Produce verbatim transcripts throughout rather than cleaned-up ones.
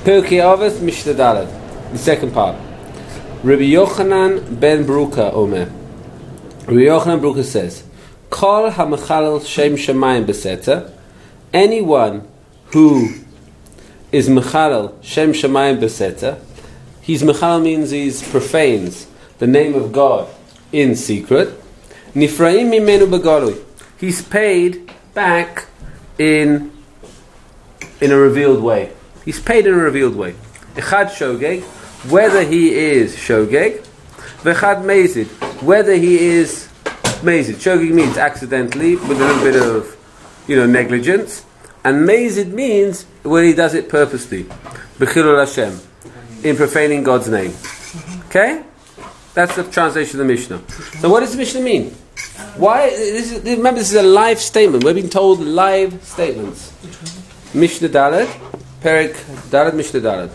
Pirkei Avos Mishnah Daled. The second part. Rabbi Yochanan ben Bruka Omer. Rabbi Yochanan Bruka says, Kol hamechalel shem shemayim beseter. Anyone who is mechalel shem shemayim beseter, he's mechalel means he's profanes the name of God in secret. Nifraim mimenu begalui. He's paid back in in a revealed way. He's paid in a revealed way. Echad shogeg, whether he is shogeg, v'echad mezid, whether he is mezid. Shogeg means accidentally with a little bit of, you know, negligence, and mezid means when he does it purposely, b'chilul Hashem, in profaning God's name. Okay, that's the translation of the Mishnah. So, what does the Mishnah mean? Why? This is, remember, this is a live statement. We're being told live statements. Mishnah Daled, Perek Daled, Mishnah Daled.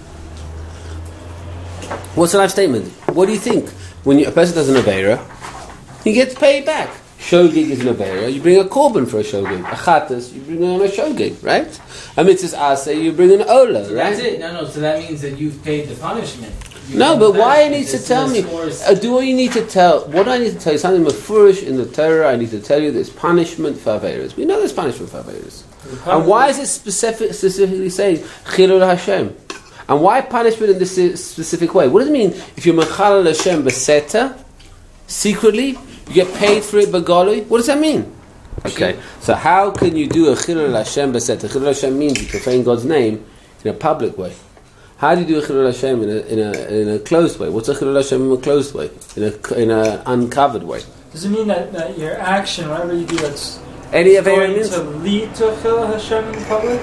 What's a live statement? What do you think? When you, a person does an Aveira, he gets paid back. Shogeg is an Aveira. You bring a korban for a Shogeg. A Chatas, you bring on a Shogeg, right? A Mitzvah Aseh, you bring an Ola, so right? That's it. No, no. So that means that you've paid the punishment. You no, but why I need to tell me? Uh, do I need to tell? What do I need to tell you? Something mafurish in the Torah. I need to tell you there's punishment for Aveiros. We know there's punishment for Aveiros. And why is it specific, specifically saying Chilul Hashem? And why punishment in this specific way? What does it mean if you're Mechalel Hashem Beseta, secretly, you get paid for it Begalui? What does that mean? Okay, so how can you do a Chilul Hashem Beseta? Chilul Hashem means you profane God's name in a public way. How do you do a Chilul Hashem in a, in a, in a closed way? What's a Chilul Hashem in a closed way? In a in a uncovered way? Does it mean that, that your action, whatever you do, that's Any going means? to lead to Chilul Hashem in public?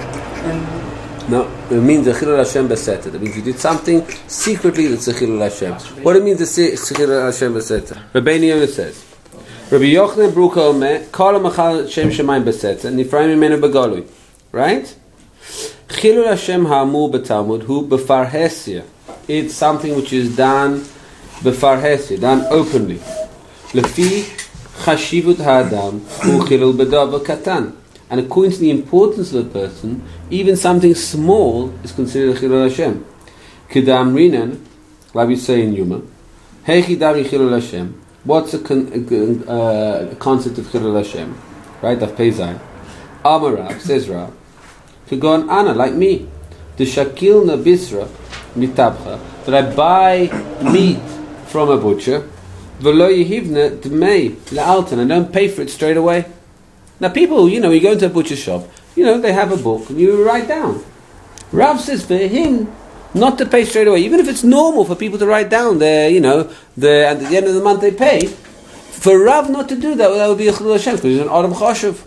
And no, it means a Chilul Hashem Beseta. That means you did something secretly that's a Chilul Hashem. What it means to say Chilul Hashem Beseta? Rabbeinu Yonah says, Rabbi Yochanan Bruka Omer, Kol HaMachal Shem Shemayim Beseta, Nifraim Mimenu Begalui. Right? Chilul Hashem Ha'amur B'Talmud Hu B'Farhesia. It's something which is done B'Farhesia, done openly. Lefi Chashivut Ha'adam Hu Chilul B'Davar Katan. And according to the importance of a person, even something small is considered a Chilul Hashem. Kedam Rinan, like we say in Yuma, Heichi Dari Chilul Hashem. What's a, con- a, uh, a concept of Chilul Hashem? Right? Daf Pei Zayin. Amarav, says Rav, Kagon Ana, like me, the Shakil na Bisra mitabcha, that I buy meat from a butcher, v'lo yehivna d'mei la'altan, I don't pay for it straight away. Now people, you know, you go into a butcher shop, you know, they have a book and you write down. Rav says for him not to pay straight away, even if it's normal for people to write down their, you know, the at the end of the month they pay. For Rav not to do that, that would be a Chilul Hashem because he's an Adam Choshev.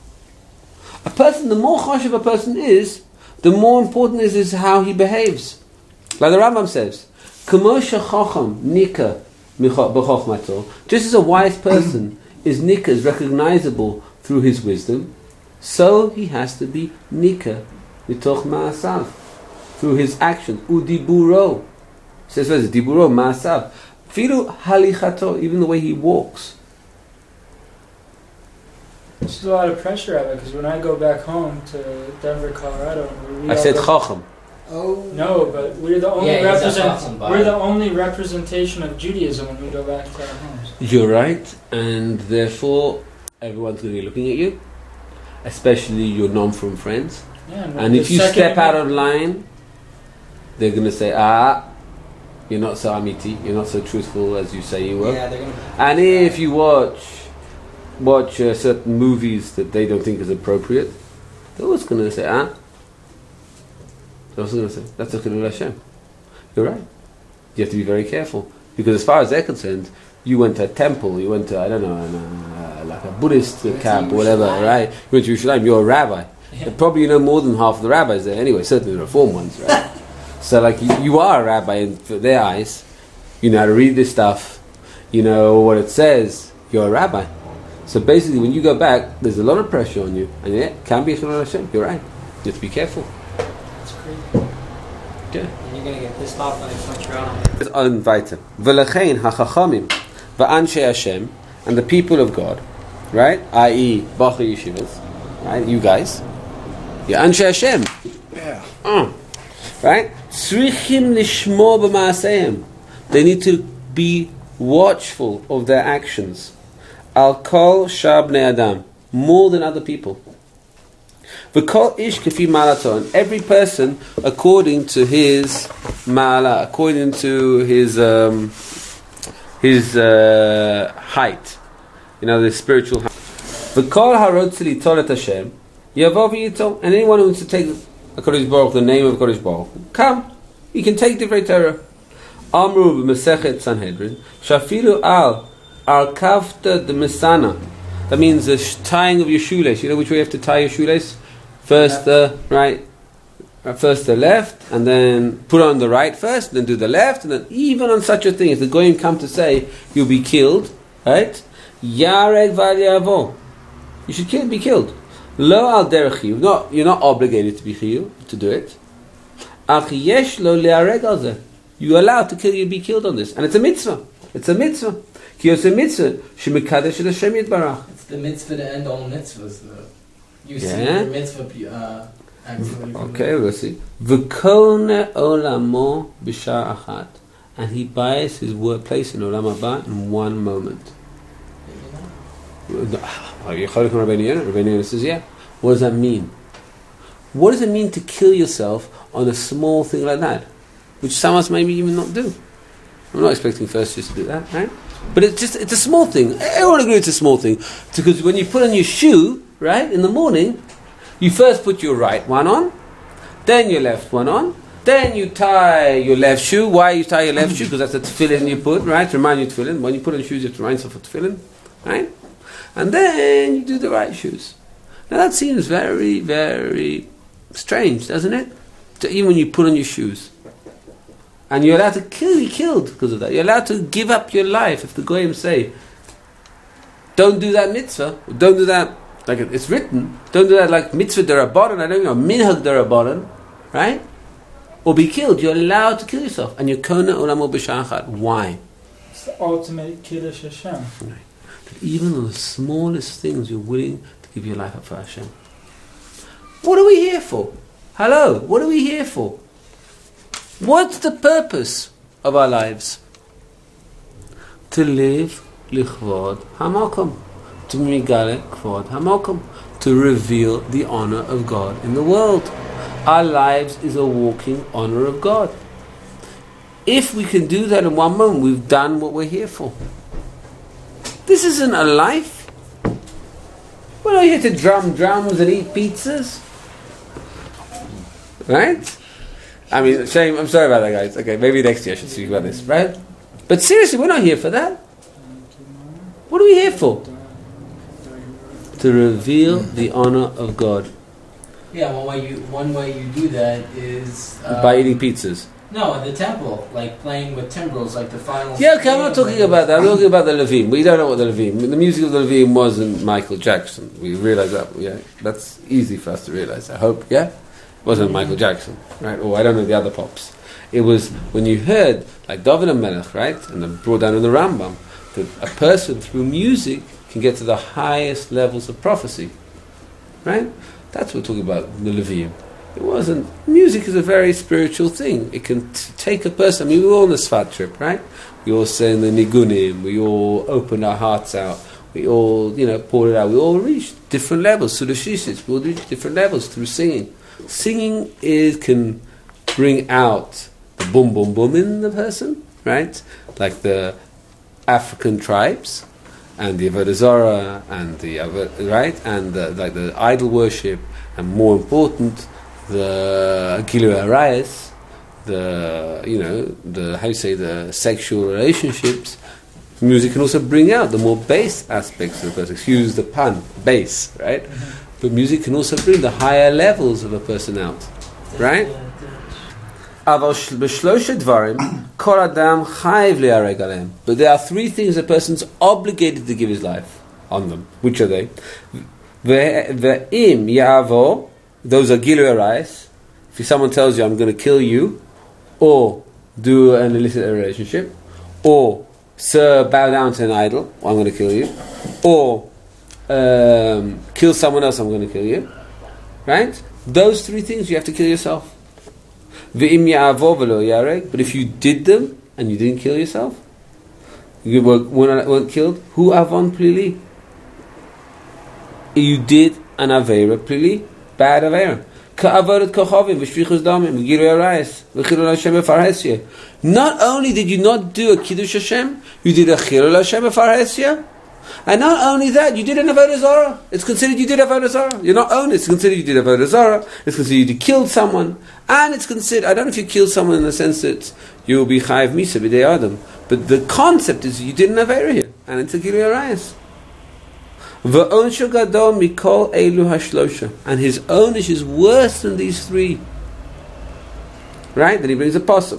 A person, the more choshev a person is, the more important is, is how he behaves. Like the Rambam says, K'mo shechacham nika b'chochmato, just as a wise person is nika, is recognizable through his wisdom, so he has to be nika mitoch ma'asav, through his action. Udiburo, says what is it? Diburo ma'asav, filu halichato, even the way he walks. There's a lot of pressure of it because when I go back home to Denver, Colorado, we I said chacham. Oh no, but we're the only yeah, represent. We're the only representation of Judaism when we go back to our homes. You're right, and therefore everyone's going to be looking at you, especially your non-from friends. Yeah, and, and if you step out of line, they're going to say, "Ah, you're not so amiti, you're not so truthful as you say you were." Yeah, they're gonna. And if you watch. watch uh, certain movies that they don't think is appropriate, they're always going to say, ah. They're also going to say, that's a Chilul Hashem. You're right. You have to be very careful. Because as far as they're concerned, you went to a temple, you went to, I don't know, an, uh, like a Buddhist camp or whatever, right? You went to Yerushalayim, you're a rabbi. Yeah. Probably you know more than half of the rabbis there anyway, certainly the Reform ones, right? So like, you, you are a rabbi in for their eyes. You know how to read this stuff. You know what it says. You're a rabbi. So basically, when you go back, there's a lot of pressure on you, and yeah, it can be a Chilul Hashem. You're right. You have to be careful. That's crazy. Yeah. And you're gonna get pissed off when they punch you out. It's on weiter. V'lechein hachachamim v'anshe Hashem, and the people of God, right? that is, Bachar Yeshivas, right? You guys, you're anshe Hashem. Yeah. Uh. Right? Tzrichim lishmor b'maaseim. They need to be watchful of their actions. Al kol shar bnei adam, more than other people. V'kol ish kafi malato, and every person according to his mala, according to his um, his uh, height, you know, the spiritual height. V'kol harotz litol et Hashem yavo v'yitol, and anyone who wants to take HaKadosh Baruch, the name of HaKadosh Baruch, come, you can take Divrei Torah. Amru b'Masechet Sanhedrin, shafilu al al kafta de mesana. That means the sh- tying of your shoelace. You know which way you have to tie your shoelace? First the right, uh, first the left, and then put on the right first, then do the left, and then even on such a thing, if the goyim come to say you'll be killed, right? Yareg val yavo, you should kill, be killed. Lo al derech chiyuv, not you're not obligated to be chiyuv to do it. Ach yesh lo leareg al zeh, you're allowed to kill, you be killed on this, and it's a mitzvah. It's a mitzvah. Ki it's a mitzvah shemikadesh el Hashem yitbarach. It's the mitzvah to end all mitzvahs, though. You see Yeah. your mitzvah uh, activity. Okay, we'll see. V'kone olamo b'shar achat, and he buys his workplace in Olam Haba in one moment. Rabbeinu Yonah says, yeah. What does that mean? What does it mean to kill yourself on a small thing like that, which some of us maybe even not do? I'm not expecting first just to do that, right? But it's just, it's a small thing. Everyone agrees it's a small thing. Because when you put on your shoe, right, in the morning, you first put your right one on, then your left one on, then you tie your left shoe. Why you tie your left shoe? Because that's the tefillin you put, right? To remind you tefillin. When you put on shoes, you have to remind yourself of tefillin, right? And then you do the right shoes. Now that seems very, very strange, doesn't it? To, even when you put on your shoes. And you're allowed to kill, be killed because of that. You're allowed to give up your life if the goyim say, don't do that mitzvah, don't do that, like it's written, don't do that like mitzvah derabanan, I don't know, minhag derabanan, right? Or be killed. You're allowed to kill yourself. And you're kona olamo b'shar achat. Why? It's the ultimate Kiddush Hashem. Right. But even on the smallest things, you're willing to give your life up for Hashem. What are we here for? Hello, what are we here for? What's the purpose of our lives? To live lichvod hamakom, to migale kvod hamakom, to reveal the honor of God in the world. Our lives is a walking honor of God. If we can do that in one moment, we've done what we're here for. This isn't a life. We're not here to drum drums and eat pizzas. Right? I mean, shame, I'm sorry about that, guys. Okay, maybe next year I should speak about this, right? But seriously, we're not here for that. What are we here for? To reveal the honor of God. Yeah, one way you one way you do that is uh, By eating pizzas. No, in the temple, like playing with timbrels, like the final. Yeah, okay, I'm not talking about that. I'm talking about the Levim. We don't know what the Levim. The music of the Levim wasn't Michael Jackson. We realize that. Yeah, that's easy for us to realize. I hope. Yeah, it wasn't Michael Jackson, right? Or I don't know the other pops. It was when you heard like David HaMelech, right, and then brought down in the Rambam that a person through music can get to the highest levels of prophecy, right? That's what we're talking about. The Levim. It wasn't. Music is a very spiritual thing. It can t- take a person. I mean, we were all on the Sfat trip, right? We all sang the Nigunim. We all opened our hearts out. We all, you know, poured it out. We all reached different levels. Through the shishis, we all reached different levels through singing. Singing is can bring out the boom, boom, boom in the person, right? Like the African tribes and the Avodah Zarah and the right and the, like the idol worship, and more important, the Gilu Arayas, the, you know, the, how you say, the sexual relationships. Music can also bring out the more base aspects of the person. Excuse the pun, base, right? Mm-hmm. But music can also bring the higher levels of a person out, right? But there are three things a person's obligated to give his life on them. Which are they? Ve'im ya'avo, those are Gilu Arayis. If someone tells you, I'm going to kill you, or do an illicit relationship, or sir, bow down to an idol, I'm going to kill you, or um, kill someone else, I'm going to kill you, right? Those three things, you have to kill yourself. V'im ya'avor v'lo yareg. But if you did them and you didn't kill yourself, you weren't, weren't killed, hu avon plili. You did an avera plili, bad avera. Ka'avodat kochavim v'shvichus damim v'girui arayis v'chilul Hashem b'farhesia. Not only did you not do a kiddush Hashem, you did a chilul Hashem b'farhesia. And not only that, you did an avodah zarah. It's considered you did avodah zarah. You're not only, it's considered you did avodah zarah. It's considered you killed someone. And it's considered, I don't know if you killed someone in the sense that you will be chayiv misa b'dei adam. But the concept is you did an avodah here. And it's a gilui arayis. V'onshu gadol mikol elu hashlosha. And his onish is worse than these three. Right? Then he brings a pasuk.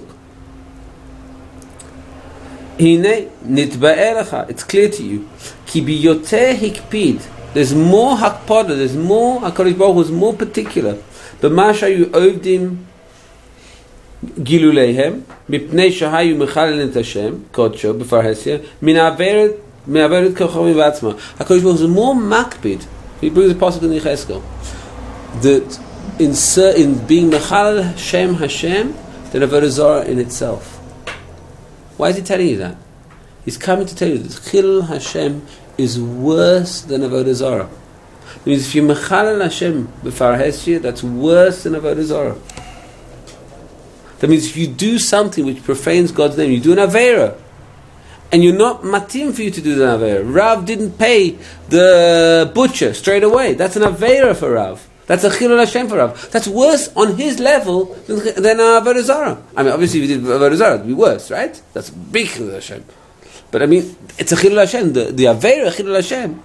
Hine nitba'elecha. It's clear to you. Ki biyoteh hikpid. There's more hakpada. There's more. HaKadosh Baruch Hu is more particular. B'masha yu ovdim giluleihem mipnei shahayu mechalelin Hashem kodsho b'farhesia min averet min averet kochavim v'atzma. HaKadosh Baruch Hu is more makpid. He brings a pasuk in Yechezkel that in in being mechalel Shem Hashem than avodah zarah in itself. Why is he telling you that? He's coming to tell you that Chilul Hashem is worse than avodah zarah. That means if you mechalel Hashem b'farhesia, that's worse than avodah zarah. That means if you do something which profanes God's name, you do an avera, and you're not matim for you to do the avera. Rav didn't pay the butcher straight away. That's an avera for Rav. That's a chilul Hashem for Rav. That's worse on his level than, than uh, avodah zarah. I mean, obviously, if you did avodah zarah, it'd be worse, right? That's a big chilul Hashem. But I mean, it's a chilul Hashem. The, the avera chilul Hashem.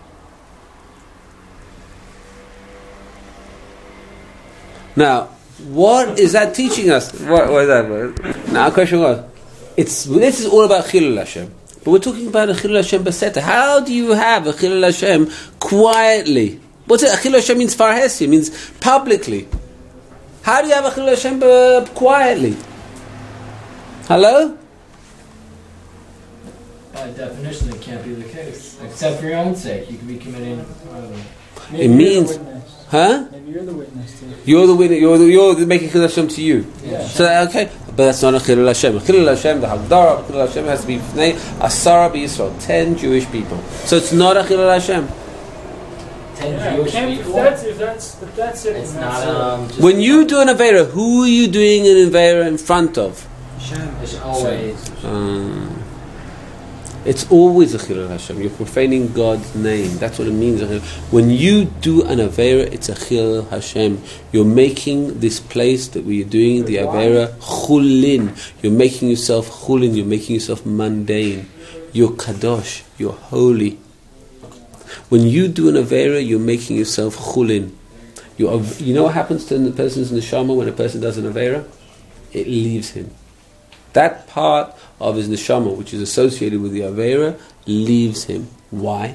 Now, what is that teaching us? What, what is that? Now, our question was, it's this is all about chilul Hashem. But we're talking about a chilul Hashem baseta. How do you have a chilul Hashem quietly? What's it? Chilul Hashem means farhesia, means publicly. How do you have a chilul Hashem uh, quietly? Hello? By definition, it can't be the case. Except for your own sake. You could be committing... Uh, Maybe it means... Huh? Maybe you're the witness to it. You're the winner. You're, the, you're making chilul Hashem to you. Yeah. So, okay. But that's not a chilul Hashem. Chilul Hashem, the Hagdara of chilul Hashem has to be Fnei Asara B'Yisrael. Ten Jewish people. So it's not a chilul Hashem. Ten Yeah, Jewish can't- if people. that's if that's if that's it. It's then not. that's it. Um, just When you do an Avera, who are you doing an Avera in front of? It's always. Um, it's always a chilul Hashem. You're profaning God's name. That's what it means. When you do an Avera, it's a chilul Hashem. You're making this place that we're doing the Avera chulin. You're making yourself chulin. You're making yourself mundane. You're kadosh. You're holy. When you do an Avera, you're making yourself chulin. You you know what happens to the person's neshama when a person does an Avera? It leaves him. That part of his neshama, which is associated with the Avera, leaves him. Why?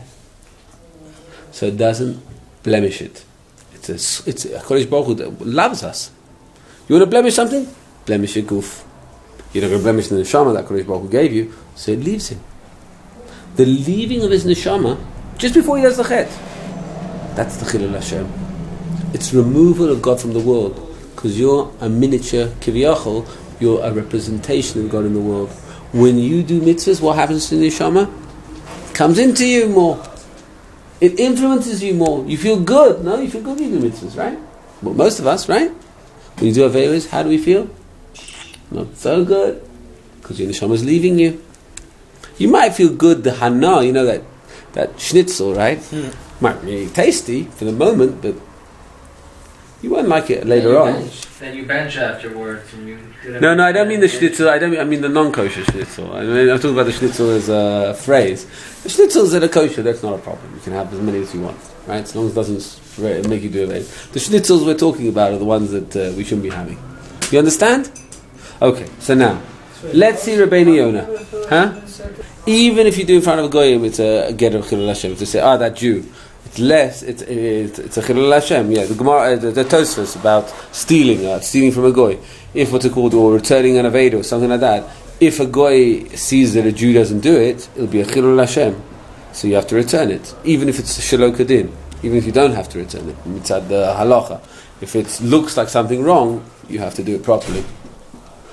So it doesn't blemish it. It's a, it's a HaKadosh Baruch Hu loves us. You want to blemish something? Blemish your goof. You're not going to blemish the neshama that HaKadosh Baruch Hu gave you, so it leaves him. The leaving of his neshama, just before he does the chet, that's the chilul Hashem. It's removal of God from the world, because you're a miniature kiviyachol. You're a representation of God in the world. When you do mitzvahs, what happens to the neshama? It comes into you more. It influences you more. You feel good. No, you feel good when you do mitzvahs, right? Well, most of us, right? When you do averos, how do we feel? Not so good, because your neshama is leaving you. You might feel good, the hana, you know, that that schnitzel, right? Hmm. Might be tasty for the moment, but you won't like it later then on. Bench. Then you bench afterwards. And you No, no, I don't mean the schnitzel. I don't. Mean, I mean the non-kosher schnitzel. I mean, I'm talking about the schnitzel as a phrase. The schnitzels that are kosher, that's not a problem. You can have as many as you want, right? As long as it doesn't make you do it. The schnitzels we're talking about are the ones that uh, we shouldn't be having. You understand? Okay. So now, let's see Rabbeinu Yonah. Huh? Even if you do in front of a goyim, it's a get of chilul Hashem. To say, ah, that Jew. It's less. It's it's, it's a chilul Hashem. Yeah, the Gemara, uh, the, the Tosfos about stealing, uh, stealing from a goy. If what's it called, or returning an aveda or something like that. If a goy sees that a Jew doesn't do it, it'll be a chilul Hashem. So you have to return it, even if it's shelo kedin. Even if you don't have to return it, mitzad the halacha. If it looks like something wrong, you have to do it properly.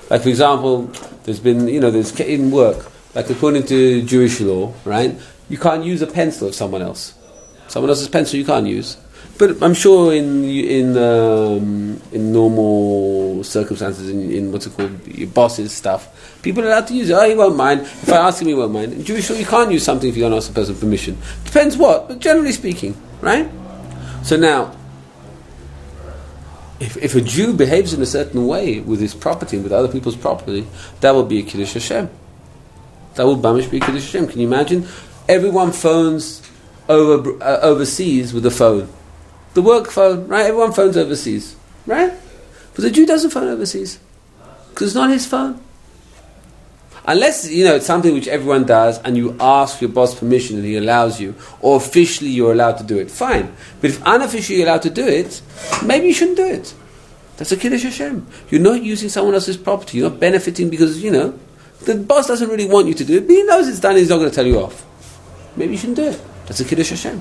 Like for example, there's been, you know, there's in work, like according to Jewish law, right? You can't use a pencil of someone else. Someone else's pencil you can't use. But I'm sure in in um, in normal circumstances, in, in what's it called, your boss's stuff, people are allowed to use it. Oh, he won't mind. If I ask him, he won't mind. In Jewish law, you can't use something if you don't ask the person permission. Depends what, but generally speaking, right? So now, if if a Jew behaves in a certain way with his property and with other people's property, that will be a Kiddush Hashem. That will bamish be a Kiddush Hashem. Can you imagine? Everyone phones over uh, overseas with a phone. The work phone, right? Everyone phones overseas, right? But the Jew doesn't phone overseas because it's not his phone. Unless, you know, it's something which everyone does and you ask your boss permission and he allows you, or officially you're allowed to do it, fine. But if unofficially you're allowed to do it, maybe you shouldn't do it. That's a Kiddush Hashem. You're not using someone else's property. You're not benefiting because, you know, the boss doesn't really want you to do it, but he knows it's done and he's not going to tell you off. Maybe you shouldn't do it. That's a Kiddush Hashem.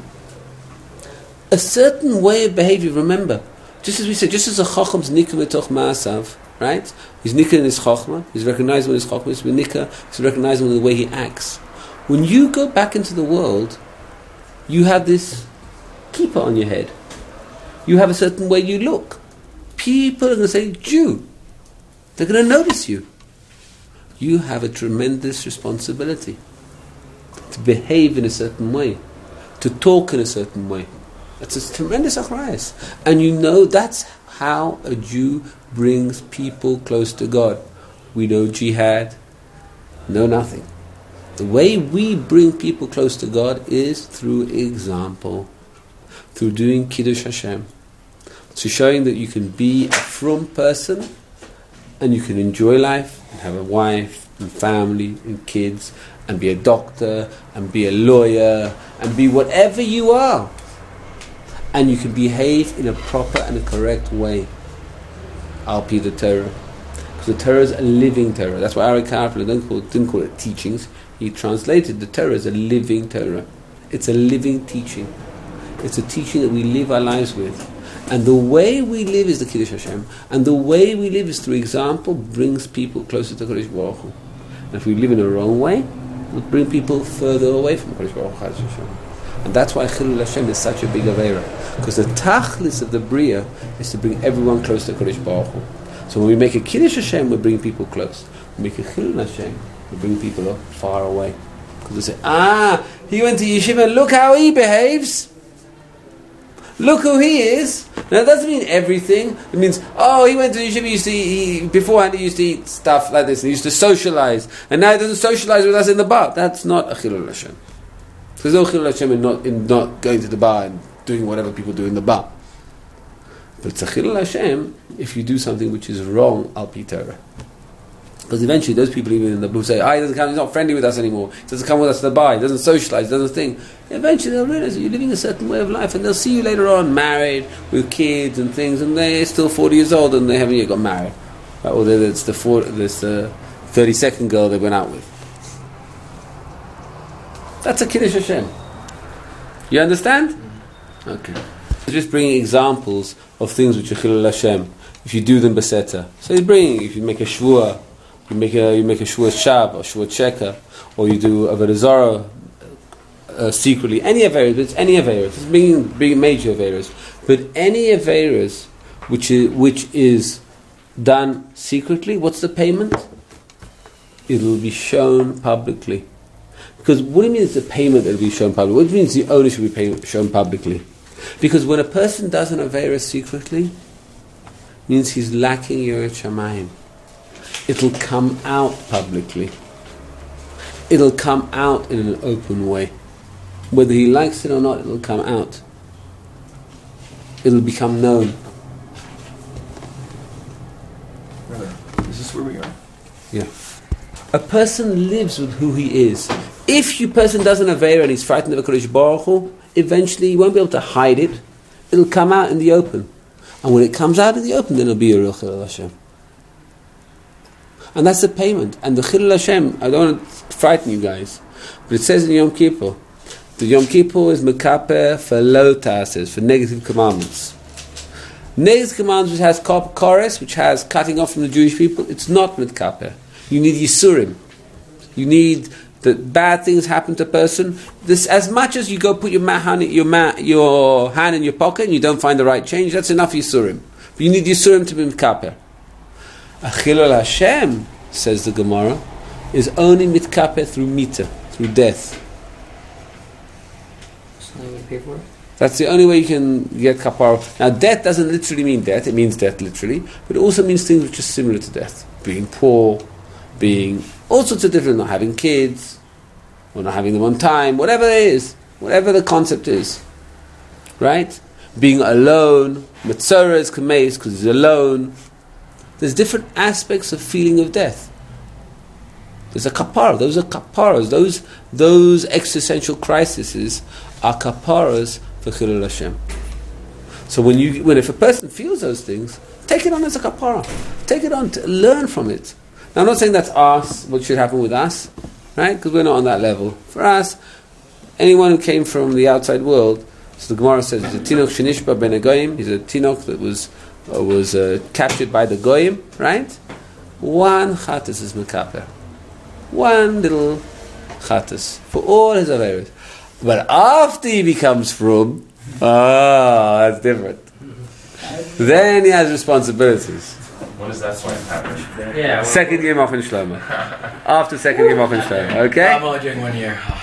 A certain way of behavior, remember, just as we said, just as a Chocham's Nikah Metoch Ma'asav, right? He's Nikah in his Chochmah, he's recognizable in his Chochmah, he's Nikah, he's recognizable in the way he acts. When you go back into the world, you have this kippah on your head. You have a certain way you look. People are going to say, Jew. They're going to notice you. You have a tremendous responsibility to behave in a certain way, to talk in a certain way. That's a tremendous achrayus. And you know that's how a Jew brings people close to God. We know jihad, no nothing. The way we bring people close to God is through example, through doing Kiddush Hashem, to showing that you can be a frum person and you can enjoy life and have a wife and family and kids and be a doctor and be a lawyer and be whatever you are. And you can behave in a proper and a correct way. Al-Pi the Torah. Because the Torah is a living Torah. That's why Arik Karpel didn't call, didn't call it teachings. He translated the Torah as a living Torah. It's a living teaching. It's a teaching that we live our lives with. And the way we live is the Kiddush Hashem. And the way we live is through example, brings people closer to Kodesh Baruch Hu. And if we live in a wrong way, it'll bring people further away from Kodesh Baruch Hu. And that's why Chilul Hashem is such a big Aveira. Because the tachlis of the Bria is to bring everyone close to Kodesh Baruch Hu. So when we make a Kiddush Hashem, we bring people close. When we make a Chilul Hashem, we bring people up far away. Because they say, ah, he went to yeshiva, look how he behaves. Look who he is. Now that doesn't mean everything. It means, oh, he went to yeshiva, he used to eat, he, beforehand he used to eat stuff like this, he used to socialize. And now he doesn't socialize with us in the bar. That's not a Chilul Hashem. There's no Chilul Hashem in not, in not going to the bar and doing whatever people do in the bar. But it's a Chilul Hashem if you do something which is wrong al-pi Torah. Because eventually those people even in the bar say, ah, he doesn't come, he's not friendly with us anymore, he doesn't come with us to the bar, he doesn't socialize, he doesn't think. Eventually they'll realize that you're living a certain way of life and they'll see you later on married with kids and things and they're still forty years old and they haven't yet got married. Right? Or it's the, four, it's the thirty-second girl they went out with. That's a Kiddush Hashem. You understand? Okay. Just bringing examples of things which are Chilul Hashem. If you do them beseta. So he's bringing, if you make a shvua, you make a you make a shvua shab or shvua cheka, or you do avodah zarah uh, secretly. Any averas, it's any averas. It's bringing bringing major averas, but any averas which is which is done secretly. What's the payment? It will be shown publicly. Because what do you mean it's a payment that will be shown publicly? What do you mean the ownership will be pay, shown publicly? Because when a person does an avera secretly, it means he's lacking Yirat Shamayim. It'll come out publicly. It'll come out in an open way. Whether he likes it or not, it'll come out. It'll become known. Is this where we are? Yeah. A person lives with who he is. If your person does an avera and he's frightened of a Kodesh Baruch Hu, eventually he won't be able to hide it. It'll come out in the open. And when it comes out in the open, then it'll be a real Chilul Hashem. And that's the payment. And the Chilul Hashem, I don't want to frighten you guys, but it says in Yom Kippur, the Yom Kippur is mekaper for low ta'ases, for negative commandments. Next command which has kores, which has cutting off from the Jewish people, it's not mitkaper. You need yisurim. You need that bad things happen to a person. This, as much as you go put your ma- hand, your, ma- your hand in your pocket and you don't find the right change, that's enough yisurim. But you need yisurim to be mitkaper. Achilul Hashem, says the Gemara, is only mitkaper through mita, through death. So now you pay for it? That's the only way you can get kapara. Now, death doesn't literally mean death; it means death literally, but it also means things which are similar to death: being poor, being all sorts of different, not having kids, or not having them on time, whatever it is, whatever the concept is, right? Being alone, Metzora is kameis because he's alone. There's different aspects of feeling of death. There's a kapara. Those are kaparas. Those those existential crises are kaparas for Chilul Hashem. So when you when if a person feels those things, take it on as a kapara. Take it on to learn from it. Now I'm not saying that's us, what should happen with us, right? Because we're not on that level. For us, anyone who came from the outside world, so the Gemara says, he's a tinok shenishba ben goyim. He's a tinok that was uh, was uh, captured by the goyim, right? One chatas is mekaper. One little chatas for all his averos. But after he becomes frum, ah, that's different. Then he has responsibilities. When does that swine happen? Yeah. Second year Mochin Shlomo. After second year Mochin Shlomo, okay? I'm only doing one year.